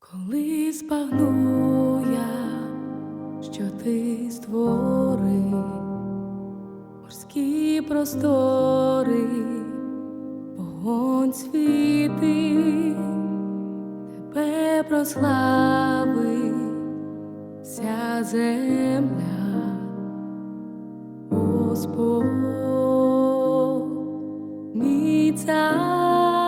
Коли збагну я, що ти створив морські простори, вогонь світи, тебе прославить вся земля, Господь, мій цар.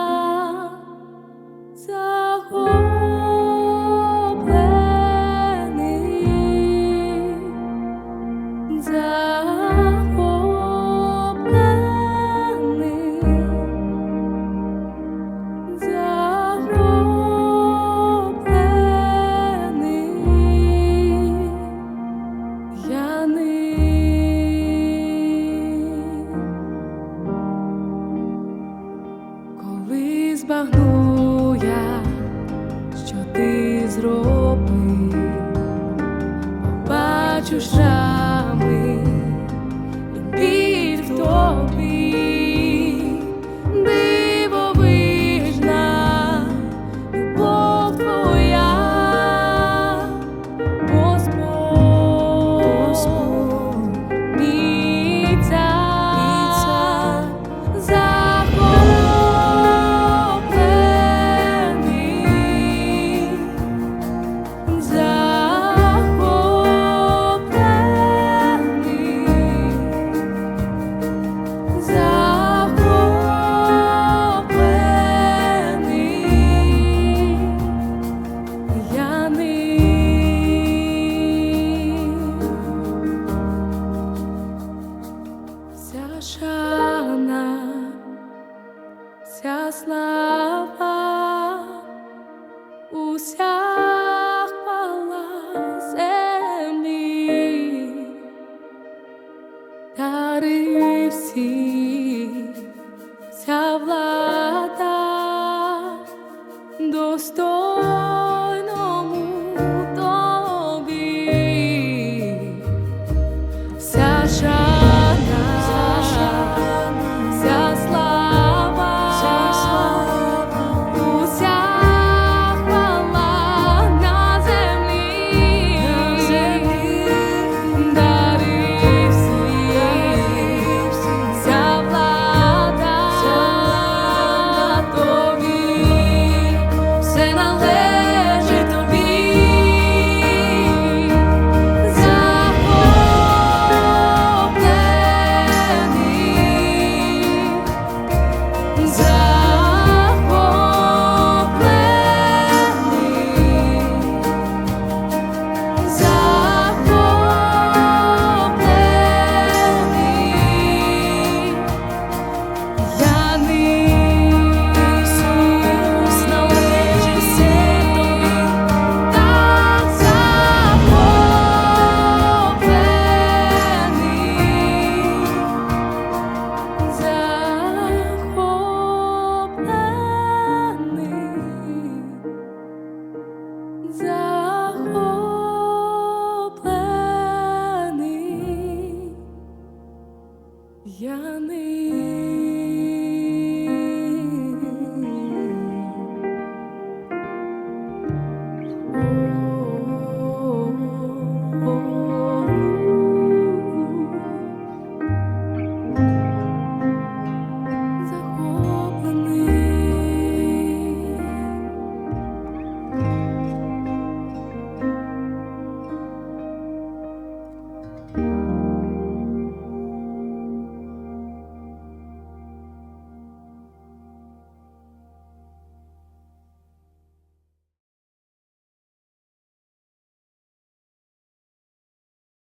Коли збагну я, що ти зробив, побачу шрами і біль в тобі, дивовижна любов твоя, Господь, мій цар, вся шана, вся слава, уся хвала землі, дари всі, вся влада достойному тобі, вся шана. Все належить